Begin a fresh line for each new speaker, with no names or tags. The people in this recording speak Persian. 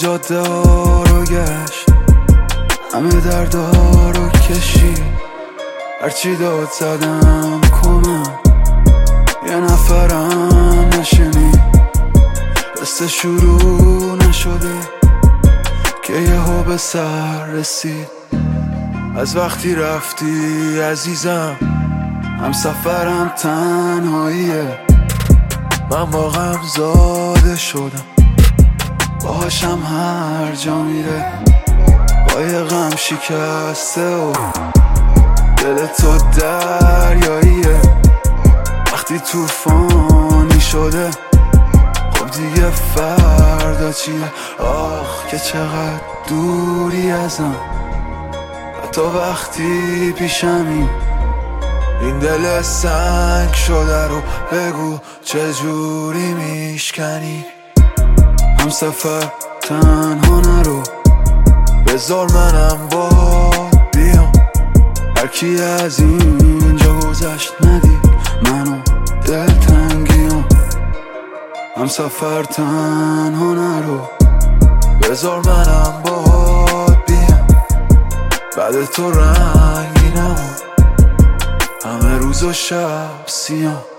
جاده رو گشت، همه دردا رو کشید، هرچی داد زدم کمم، یه نفرم نشنید. قصه شروع نشده که یهو به سر رسید. از وقتی رفتی عزیزم، هم سفرم تنهاییه. من با غم زاده شدم، باهاشم هر جا میره. با یه غم شکسته و دل تو دریاییه. وقتی طوفانی شده، خب دیگه فردا چیه؟ آخ که چقدر دوری ازم، حتی وقتی پیشمی. این دل سنگ شده رو بگو چجوری میشکنی. هم سفر تنها نرو، بذار منم با بیام. هرکی از اینجا گذشت ندید منو دلتنگیام. هم سفر تنها نرو، بذار منم با بیام. بعد تو رنگینم، همه روز و شب سیام.